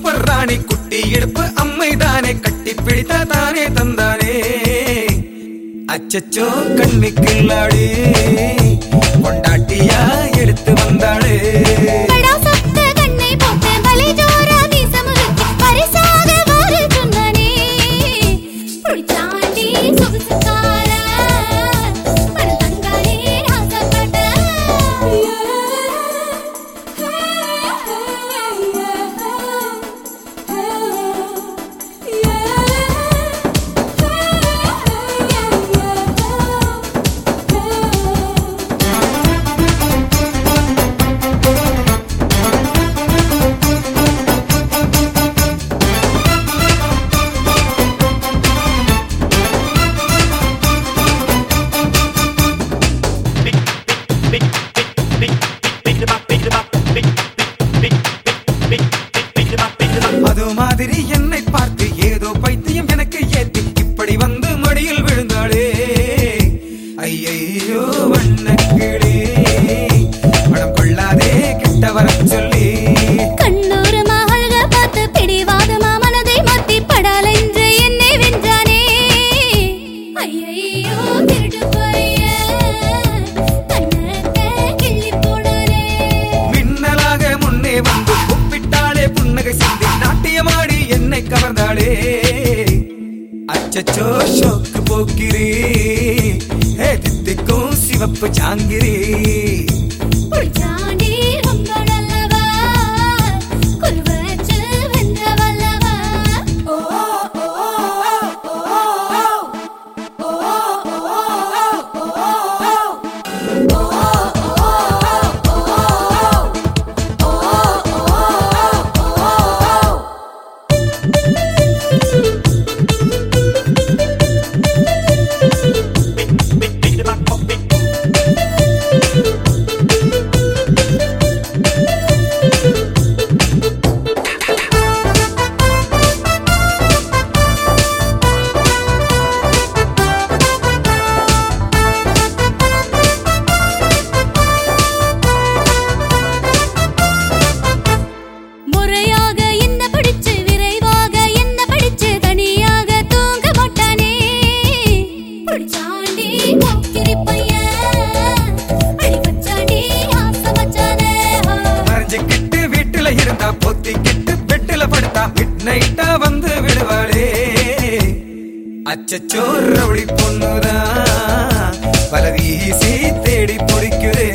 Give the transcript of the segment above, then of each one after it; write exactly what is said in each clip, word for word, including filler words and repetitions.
super ராணி குட்டி எடுப்பு அம்மைதானே கட்டி பிடித்த தானே தந்தானே அச்சச்சோ கண்ணு கில்லாடி கொண்டாட்டியா எடுத்து வந்தாளே மாதிரி என்னை பார்த்து ஏதோ பைத்தியம் எனக்கு ஏத்தி இப்படி வந்து மடியில் விழுந்தாளே ஐயையோ வண்ணக்கிளி மனம் கொள்ளாதே கிட்ட வர சொல்லி கண்ணூர் மகள்க பார்த்து பிடிவாதமா மனதை மாத்தி படால் என்று என்னை வென்றானே ஐயையோ திருட்டு பையன் கண்ணத்தை கிள்ளி போடாலே மின்னலாக முன்னே வந்து கூப்பிட்டாளே புன்னகை சிந்தி நாட்டியமாடி என்னை கவர்ந்தாளே அச்சச்சோ ஷோக்கு போக்கிரி ஹே தித்திக்கும் சிவப்பு ஜாங்கிரி புள்சாண்டி ரொம்ப நல்லவா குருவச்சு வென்றவல்லவா ஓ ஓ ஓ ஓ வந்து விடுவாளே அச்சச்சோ ரவுடி பொண்ணுதான் பல வீசி தேடி பிடிக்குதே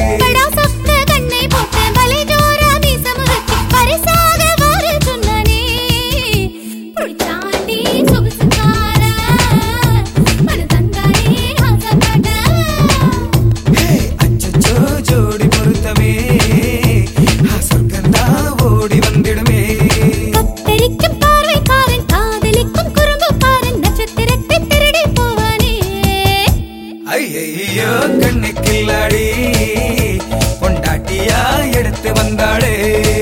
அச்சச்சோ ஜோடி பொருத்தமே சொர்க்கந்தா ஓடி வந்திடுமே ஐயோ கண்ணு கில்லாடி பொண்டாட்டியா எடுத்து வந்தாளே